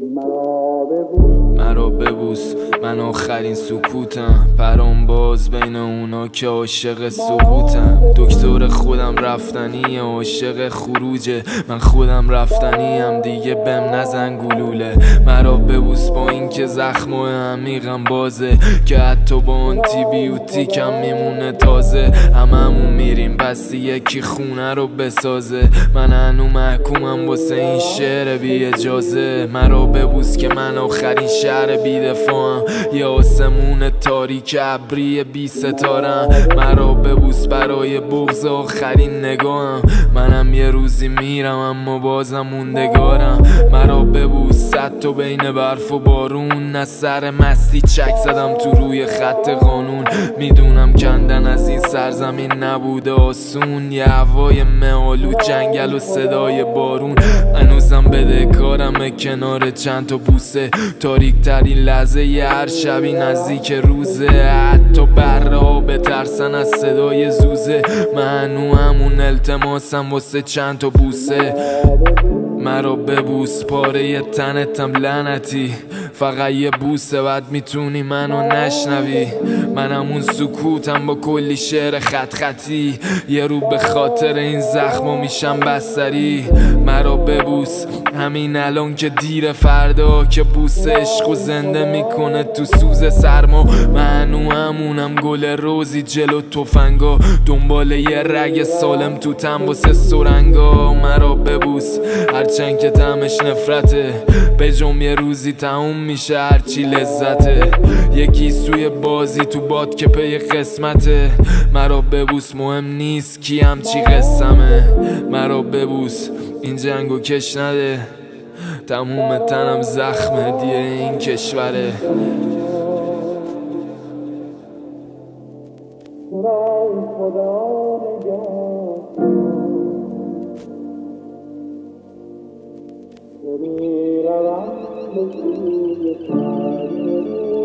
مرا ببوس، من آخرین سکوتم، پرام باز بین اونا که عاشق سقوطم. دکتر خودم رفتنی، عاشق خروجه، من خودم رفتنیم، دیگه بهم نزن گلوله. مرا ببوس با این که زخم و عمیقم بازه، که حتی با آنتیبیوتیکم میمونه تازه. هممون میریم پس یکی خونه رو بسازه، من هنو محکومم واسه این شعر بی اجازه. مرا ببوس که من آخرین شهر بی دفاعم، یه آسمون تاریک ابری بی ستارم. مرا ببوس برای بغض آخرین نگاهم، منم یه روزی میرم اما بازم موندگارم. مرا ببوس صد تا بین برف و بارون، نه سر مستی چک زدم تو روی خط قانون. میدونم کندن از این سرزمین نبوده آسون، یه هوای مه‌آلود، جنگل و صدای بارون. هنوزم بدهکارمه کنار چند تا بوسه، تاریک ترین لحظه ی هر شبی نزدیک روزه. حتی بره ها بترسن از صدای زوزه، من هنو همون التماسم واسه چند تا بوسه. مرا ببوس پاره تنتم لعنتی، فقط یه بوسه بعد میتونی منو نشنوی. من همون سکوتم با کلی شعر خط خطی، یه رو به خاطر این زخما میشم بستری. مرا ببوس همین الان که دیر، فردا که بوس عشق و زنده میکنه تو سوز سرما. من همونم گل روزی جلو تفنگا، دنبال یه رگ سالم تو تن واسه سرنگا. مرا ببوس هرچند که طعمش نفرته، به جم یه روزی تموم میشه هرچی لذته. یکی سوی بازی تو باد که پی قسمته، مرا ببوس مهم نیست کی همچی قسمه. مرا ببوس این جنگو کش نده، تموم تنم زخمه دیه این کشوره. میروم به سوی